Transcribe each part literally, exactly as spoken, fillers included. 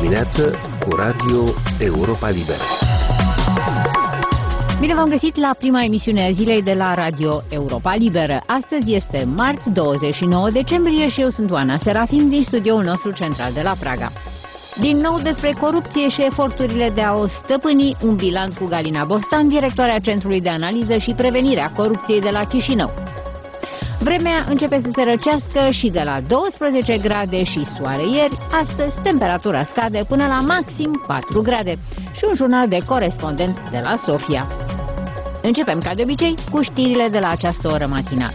dimineață cu Radio Europa Liberă. Bine v-am găsit la prima emisiune a zilei de la Radio Europa Liberă. Astăzi este marți, douăzeci și nouă decembrie și eu sunt Oana Serafim din studioul nostru central de la Praga. Din nou despre corupție și eforturile de a o stăpâni, un bilanț cu Galina Bostan, directoarea Centrului de Analiză și Prevenire a Corupției de la Chișinău. Vremea începe să se răcească și de la douăsprezece grade și soare ieri, astăzi temperatura scade până la maxim patru grade și un jurnal de corespondent de la Sofia. Începem ca de obicei cu știrile de la această oră matinală.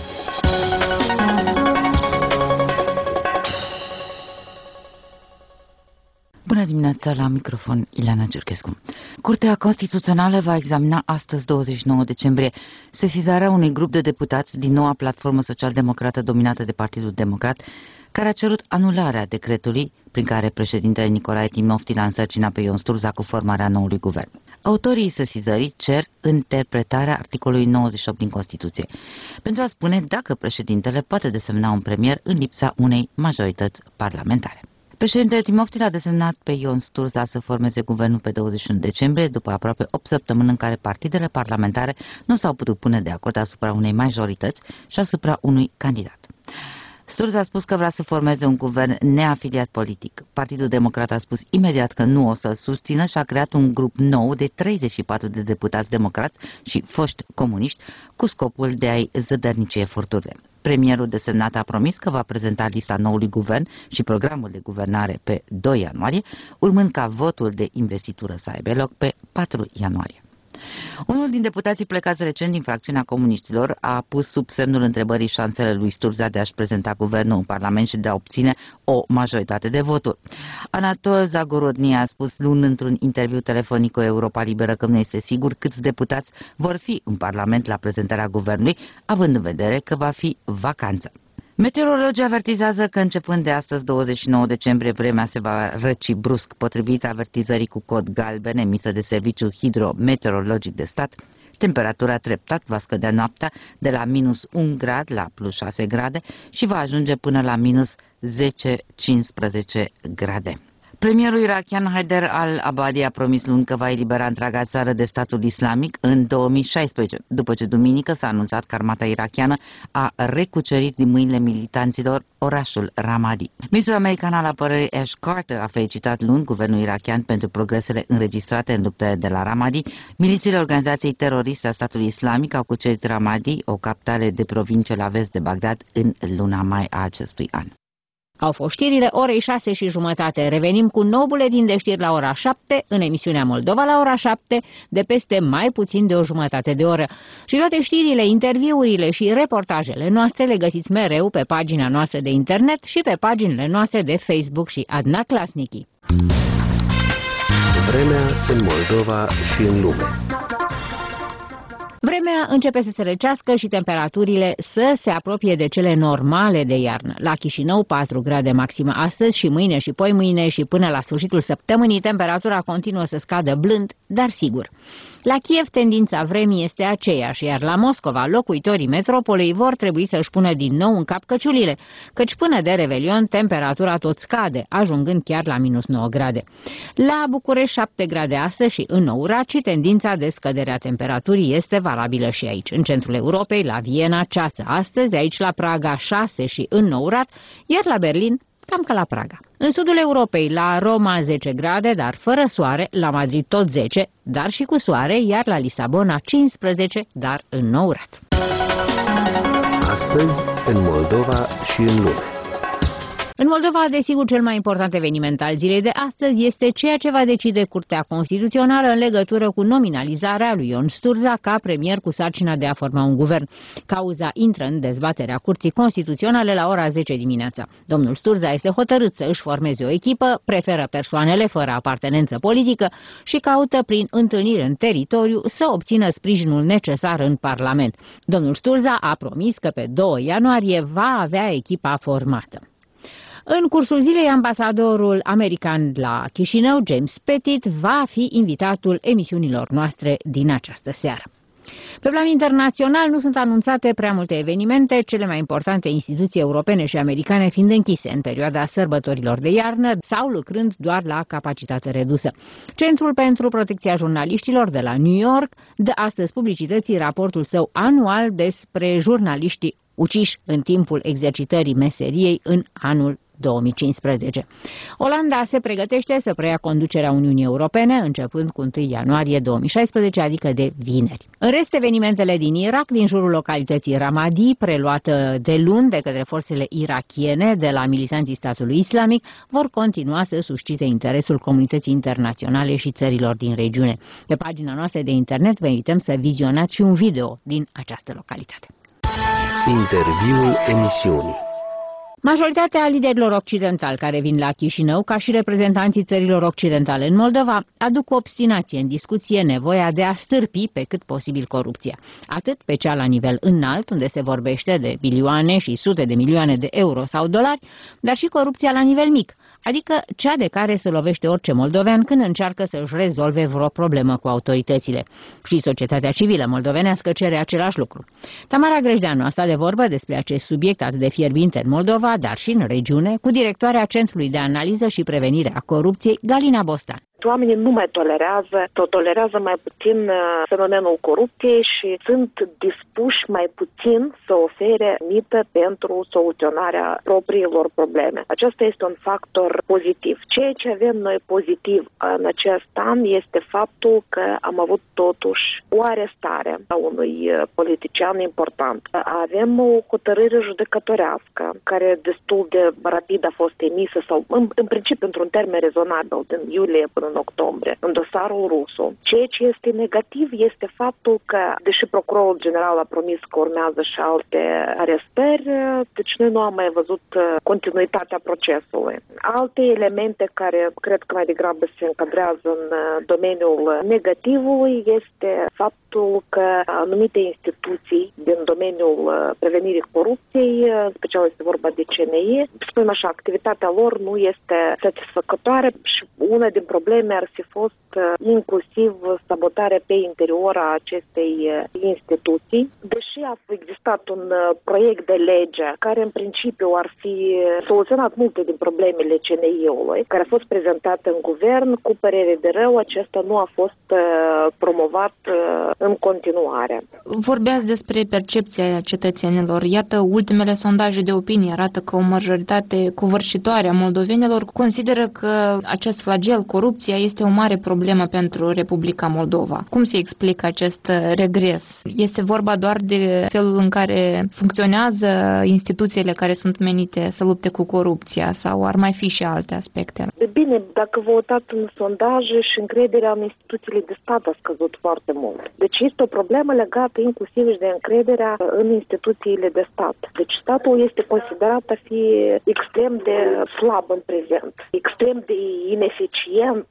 Bună dimineața, la microfon Ileana Giurchescu. Curtea Constituțională va examina astăzi, douăzeci și nouă decembrie, sesizarea unui grup de deputați din noua platformă social-democrată dominată de Partidul Democrat, care a cerut anularea decretului prin care președintele Nicolae Timofti l-a însărcinat pe Ion Sturza cu formarea noului guvern. Autorii sesizării cer interpretarea articolului nouăzeci și opt din Constituție, pentru a spune dacă președintele poate desemna un premier în lipsa unei majorități parlamentare. Președintele Timofti l-a desemnat pe Ion Sturza să formeze guvernul pe douăzeci și unu decembrie, după aproape opt săptămâni în care partidele parlamentare nu s-au putut pune de acord asupra unei majorități și asupra unui candidat. Sturza a spus că vrea să formeze un guvern neafiliat politic. Partidul Democrat a spus imediat că nu o să-l susțină și a creat un grup nou de treizeci și patru de deputați democrați și foști comuniști cu scopul de a-i zădărnici eforturile. Premierul desemnat a promis că va prezenta lista noului guvern și programul de guvernare pe doi ianuarie, urmând ca votul de investitură să aibă loc pe patru ianuarie. Unul din deputații plecați recent din fracțiunea comuniștilor a pus sub semnul întrebării șansele lui Sturza de a-și prezenta guvernul în Parlament și de a obține o majoritate de voturi. Anatol Zagorodny a spus luni într-un interviu telefonic cu Europa Liberă că nu este sigur câți deputați vor fi în Parlament la prezentarea guvernului, având în vedere că va fi vacanță. Meteorologii avertizează că începând de astăzi, douăzeci și nouă decembrie, vremea se va răci brusc. Potrivit avertizării cu cod galben emisă de Serviciul Hidrometeorologic de Stat, temperatura treptat va scădea noaptea de la minus un grad la plus șase grade și va ajunge până la minus zece cincisprezece grade. Premierul irakian Haider al-Abadi a promis luni că va elibera întreaga țară de statul islamic în două mii șaisprezece, după ce duminică s-a anunțat că armata irakiană a recucerit din mâinile militanților orașul Ramadi. Ministrul american al apărării Ash Carter a felicitat luni guvernul irakian pentru progresele înregistrate în luptele de la Ramadi. Milițiile organizației teroriste a statului islamic au cucerit Ramadi, o capitală de provincie la vest de Bagdad, în luna mai a acestui an. Au fost știrile orei șase și jumătate. Revenim cu nou buletin de știri la ora șapte, în emisiunea Moldova la ora șapte, de peste mai puțin de o jumătate de oră. Și toate știrile, interviurile și reportajele noastre le găsiți mereu pe pagina noastră de internet și pe paginile noastre de Facebook și Adna Klasnici. Vremea în Moldova și în lume. Vremea începe să se răcească și temperaturile să se apropie de cele normale de iarnă. La Chișinău patru grade maximă astăzi și mâine și poimâine și până la sfârșitul săptămânii temperatura continuă să scadă blând, dar sigur. La Kiev tendința vremii este aceeași, iar la Moscova locuitorii metropolei vor trebui să-și pună din nou în cap căciulile, căci până de Revelion temperatura tot scade, ajungând chiar la minus nouă grade. La București șapte grade astăzi și înourat și tendința de scădere a temperaturii este valabilă și aici. În centrul Europei, la Viena, ceață astăzi, aici la Praga șase și înourat, iar la Berlin cam ca la Praga. În sudul Europei, la Roma zece grade, dar fără soare, la Madrid tot zece, dar și cu soare, iar la Lisabona cincisprezece, dar înourat. Astăzi, în Moldova și în lume. În Moldova, desigur, cel mai important eveniment al zilei de astăzi este ceea ce va decide Curtea Constituțională în legătură cu nominalizarea lui Ion Sturza ca premier cu sarcina de a forma un guvern. Cauza intră în dezbaterea Curții Constituționale la ora zece dimineața. Domnul Sturza este hotărât să își formeze o echipă, preferă persoanele fără apartenență politică și caută prin întâlniri în teritoriu să obțină sprijinul necesar în Parlament. Domnul Sturza a promis că pe doi ianuarie va avea echipa formată. În cursul zilei, ambasadorul american la Chișinău, James Pettit, va fi invitatul emisiunilor noastre din această seară. Pe plan internațional nu sunt anunțate prea multe evenimente, cele mai importante instituții europene și americane fiind închise în perioada sărbătorilor de iarnă sau lucrând doar la capacitate redusă. Centrul pentru Protecția Jurnaliștilor de la New York dă astăzi publicității raportul său anual despre jurnaliștii uciși în timpul exercitării meseriei în anul două mii cincisprezece. Olanda se pregătește să preia conducerea Uniunii Europene începând cu întâi ianuarie două mii șaisprezece, adică de vineri. În rest, evenimentele din Irak, din jurul localității Ramadi, preluată de luni de către forțele irakiene de la militanții statului islamic, vor continua să suscite interesul comunității internaționale și țărilor din regiune. Pe pagina noastră de internet vă invităm să vizionați și un video din această localitate. Interviul emisiunii. Majoritatea liderilor occidentali care vin la Chișinău, ca și reprezentanții țărilor occidentale în Moldova, aduc cu obstinație în discuție nevoia de a stârpi pe cât posibil corupția. Atât pe cea la nivel înalt, unde se vorbește de milioane și sute de milioane de euro sau dolari, dar și corupția la nivel mic, adică cea de care se lovește orice moldovean când încearcă să-și rezolve vreo problemă cu autoritățile. Și societatea civilă moldovenească cere același lucru. Tamara Grejdeanu a stat de vorbă despre acest subiect atât de fierbinte în Moldova, dar și în regiune, cu directoarea Centrului de Analiză și Prevenire a Corupției, Galina Bostan. Oamenii nu mai tolerează, sau tolerează mai puțin fenomenul corupției și sunt dispuși mai puțin să ofere mită pentru soluționarea propriilor probleme. Acesta este un factor pozitiv. Ceea ce avem noi pozitiv în acest an este faptul că am avut totuși o arestare a unui politician important. Avem o hotărâre judecătorească care destul de rapid a fost emisă sau în, în principiu într-un termen rezonabil din iulie până în octombrie, în dosarul Rusu. Ceea ce este negativ este faptul că, deși procurorul general a promis că urmează și alte arestări, deci noi nu am mai văzut continuitatea procesului. Alte elemente care cred că mai degrabă se încadrează în domeniul negativului este faptul că anumite instituții din domeniul prevenirii corupției, în special este vorba de C N I, spunem așa, activitatea lor nu este satisfăcătoare și una din probleme ar fi fost inclusiv sabotarea pe interior a acestei instituții. Deși a existat un proiect de lege care în principiu ar fi soluționat multe din problemele C N I-ului, care a fost prezentat în guvern, cu părere de rău, acesta nu a fost promovat în continuare. Vorbeați despre percepția cetățenilor. Iată, ultimele sondaje de opinie arată că o majoritate covârșitoare a moldovenilor consideră că acest flagel, corupția, este o mare problemă pentru Republica Moldova. Cum se explică acest regres? Este vorba doar de felul în care funcționează instituțiile care sunt menite să lupte cu corupția sau ar mai fi și alte aspecte? Bine, dacă vă uitați în sondaje și încrederea în instituțiile de stat a scăzut foarte mult. Deci este o problemă legată inclusiv și de încrederea în instituțiile de stat. Deci statul este considerat a fi extrem de slab în prezent, extrem de ineficient.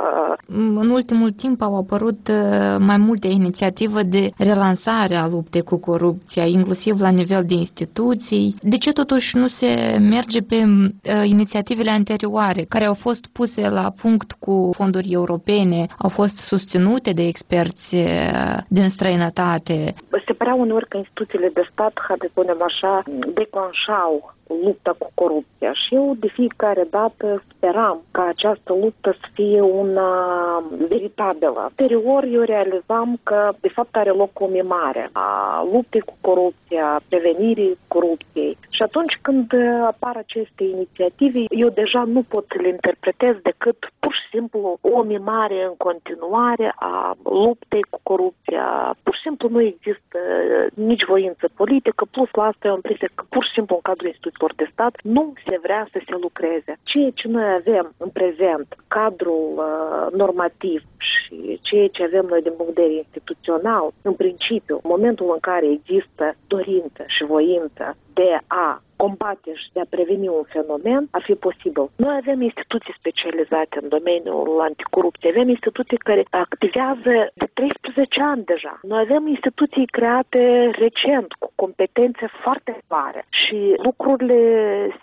În ultimul timp au apărut mai multe inițiative de relansare a luptei cu corupția, inclusiv la nivel de instituții. De ce totuși nu se merge pe inițiativele anterioare, care au fost puse la punct cu fonduri europene, au fost susținute de experți din străinătate? Se părea uneori că instituțiile de stat, să spunem așa, declanșau lupta cu corupția și eu de fiecare dată speram ca această luptă să fie una veritabilă. Anterior eu realizam că de fapt are loc o mimare a luptei cu corupția, prevenirii corupției. Și atunci când apar aceste inițiative, eu deja nu pot să le interpretez decât pur și simplu o mimare în continuare a luptei cu corupția. Pur și simplu nu există nici voință politică, plus la asta eu am impresia că pur și simplu în cadrul instituțiilor de stat nu se vrea să se lucreze. Ceea ce noi avem în prezent, cadrul uh, normativ și ceea ce avem noi din punct de vedere instituțional, în principiu, în momentul în care există dorință și voință de a combate și de a preveni un fenomen, ar fi posibil. Noi avem instituții specializate în domeniul anticorupție, avem instituții care activează de treisprezece ani deja. Noi avem instituții create recent, cu competențe foarte mari și lucrurile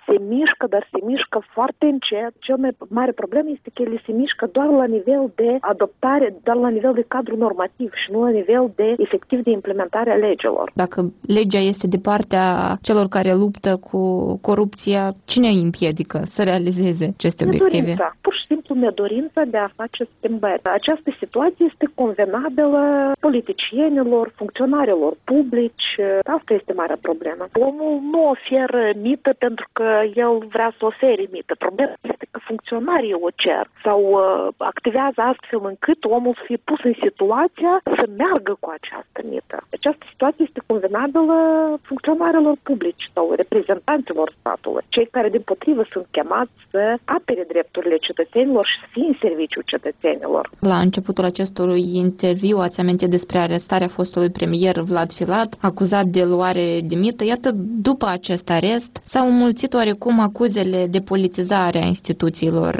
se mișcă, dar se mișcă foarte încet. Cel mai mare problemă este că ele se mișcă doar la nivel de adoptare, doar la nivel de cadru normativ și nu la nivel de efectiv de implementare a legilor. Dacă legea este de partea celor care luptă cu corupția, cine îi împiedică să realizeze aceste obiective? Nedorința, pur și simplu nedorința de a face schimbări. Această situație este convenabilă politicienilor, funcționarilor publici. Asta este marea problemă. Omul nu oferă mită pentru că el vrea să ofere mită. Problema este că funcționarii o cer sau uh, activează astfel încât omul să fie pus în situația să meargă cu această mită. Această situație este convenabilă funcționarilor publici sau reprezentanților statului. Cei care, din potrivă, sunt chemați să apere drepturile cetățenilor și să fie în serviciul cetățenilor. La începutul acestui interviu ați amintit despre arestarea fostului premier Vlad Filat, acuzat de luare de mită. Iată, după acest arest, s-au înmulțit oarecum acuzele de politizare a instituțiilor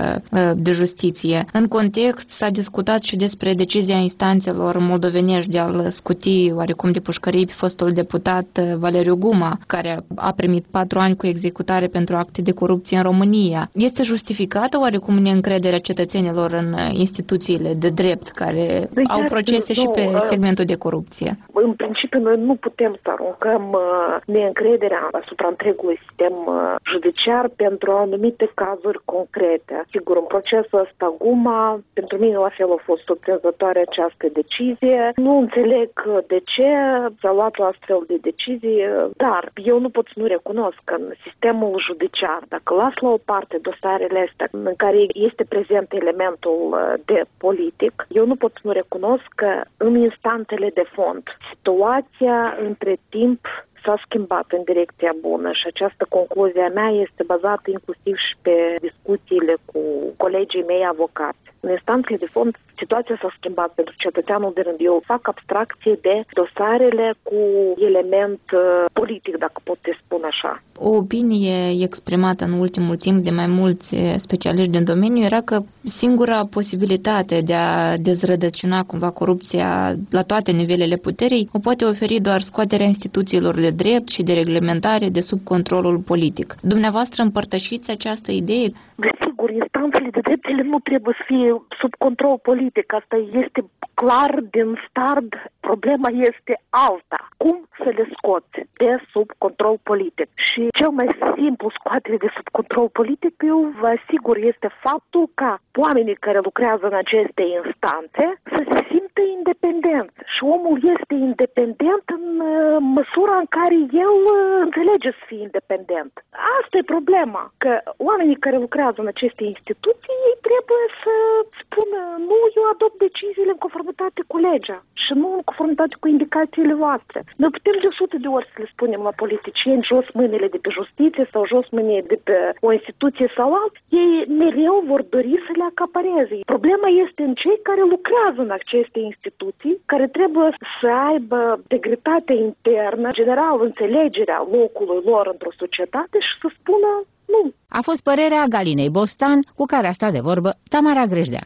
de justiție. În context s-a discutat și despre decizia instanțelor moldovenești de a-l scuti oarecum de pușcării pe fostul deputat Valeriu Guma, care a primit patru ani cu executare pentru acte de corupție în România. Este justificată oarecum neîncrederea cetățenilor în instituțiile de drept care de au procese și pe segmentul de corupție? În principiu, noi nu putem să aruncăm neîncrederea asupra întregului sistem judiciar pentru anumite cazuri concrete. Sigur, în procesul ăsta Guma, pentru mine la fel a fost surprinzătoare această decizie. Nu înțeleg de ce s-a luat o astfel de decizie, dar eu nu pot să nu recunosc că în sistemul judiciar, dacă las la o parte dosarele astea în care este prezent elementul de politic, eu nu pot să nu recunosc că în instanțele de fond situația între timp s-a schimbat în direcția bună și această concluzie a mea este bazată inclusiv și pe discuțiile cu colegii mei avocați. În instanțele de fond, situația s-a schimbat pentru cetățeanul de rând. Eu fac abstracție de dosarele cu element uh, politic, dacă pot să spun așa. O opinie exprimată în ultimul timp de mai mulți specialiști din domeniu era că singura posibilitate de a dezrădăcina cumva corupția la toate nivelele puterii o poate oferi doar scoaterea instituțiilor de drept și de reglementare de sub controlul politic. Dumneavoastră împărtășiți această idee? Desigur, instanțele de drept ele nu trebuie să fie sub control politic. Asta este clar din start. Problema este alta. Cum să le scoți de sub control politic? Și cel mai simplu scoatere de sub control politic, eu vă asigur, este faptul ca oamenii care lucrează în aceste instanțe să se simtă independenți. Și omul este independent în măsura în care el înțelege să fie independent. Asta e problema, că oamenii care lucrează în aceste instituții, ei trebuie să spună, nu, eu adopt deciziile în conformitate cu legea și nu în conformitate cu indicațiile voastre. Noi putem de sute de ori să le spunem la politicieni jos mâinile de pe justiție sau jos mâinile de pe o instituție sau alt, ei mereu vor dori să le acapareze. Problema este în cei care lucrează în aceste instituții, care trebuie să aibă integritate internă, general înțelegerea locului lor într-o societate și să spună nu. A fost părerea Galinei Bostan, cu care a stat de vorbă Tamara Grejdean.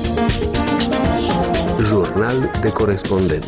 Jurnal de corespondent.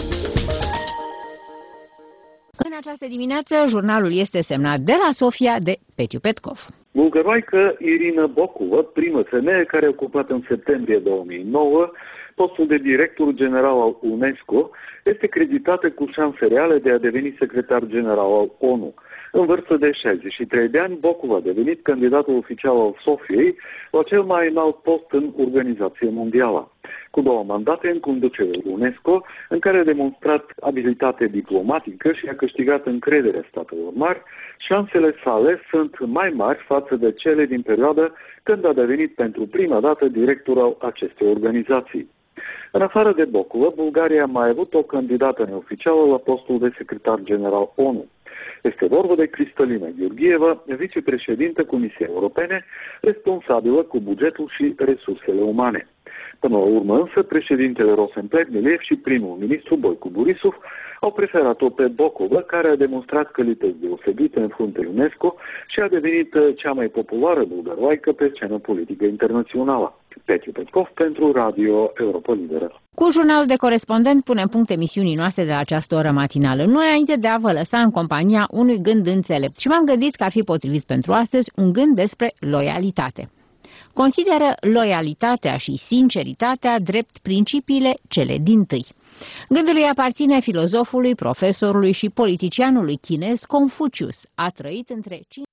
În această dimineață, jurnalul este semnat de la Sofia de Petiu Petkov. Bulgăroaică Irina Bokova, primă femeie care a ocupat în septembrie două mii nouă postul de director general al UNESCO, este creditată cu șanse reale de a deveni secretar general al ONU. În vârstă de șaizeci și trei de ani, Bokova a devenit candidatul oficial al Sofiei la cel mai înalt post în organizație mondială. Cu două mandate în conducerea UNESCO, în care a demonstrat abilitate diplomatică și a câștigat încrederea statelor mari, șansele sale sunt mai mari față de cele din perioada când a devenit pentru prima dată director al acestei organizații. În afară de Bokova, Bulgaria a mai avut o candidată neoficială la postul de secretar general ONU. Este vorba de Cristalina Gheorgheva, vicepreședintă Comisiei Europene, responsabilă cu bugetul și resursele umane. Până la urmă însă, președintele Rosen Plevneliev și primul ministru Boicu Borisov au preferat-o pe Bokova, care a demonstrat calități deosebite în frunte UNESCO și a devenit cea mai populară bulgăroaică pe scenă politică internațională. Petiu Petkov pentru Radio Europa Liberă. Cu jurnalul de corespondent punem punct emisiunii noastre de la această oră matinală. Nu înainte de a vă lăsa în compania unui gând înțelept și m-am gândit că ar fi potrivit pentru astăzi un gând despre loialitate. Consideră loialitatea și sinceritatea drept principiile cele dintâi. Gândul îi aparține filozofului, profesorului și politicianului chinez Confucius. A trăit între